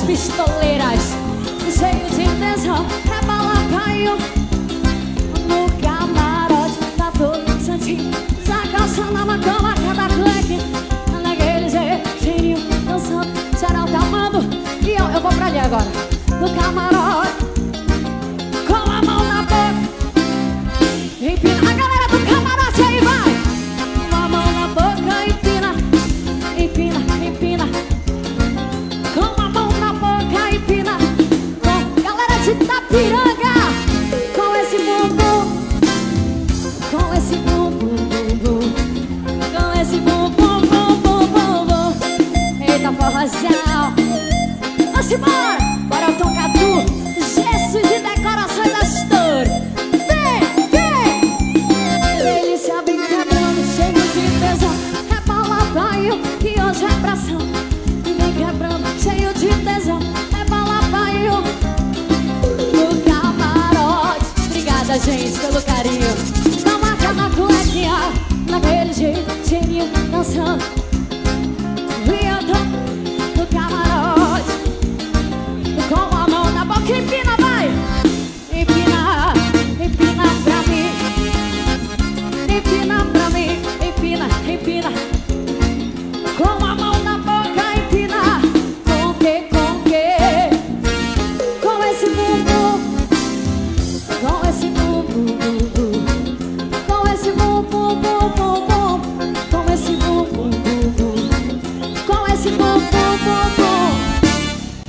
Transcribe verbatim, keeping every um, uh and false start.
pistoleiras, cheio de tesão, rebola paio. No camarote tá todo santinho, sacaçando na cama, cada clique. Naquele jeitinho, dançando, geral tá amando. E eu, eu vou pra ali agora. No camarote, com a mão na boca, empina. A galera do camarote aí vai. Com a mão na boca, empina, empina, empina. Com a mão na boca, empina. Com galera de Itapiranga, com esse bumbum, com esse bumbum, bumbum, com esse bumbum, bumbum, bumbum. Eita forrozão, vamos embora.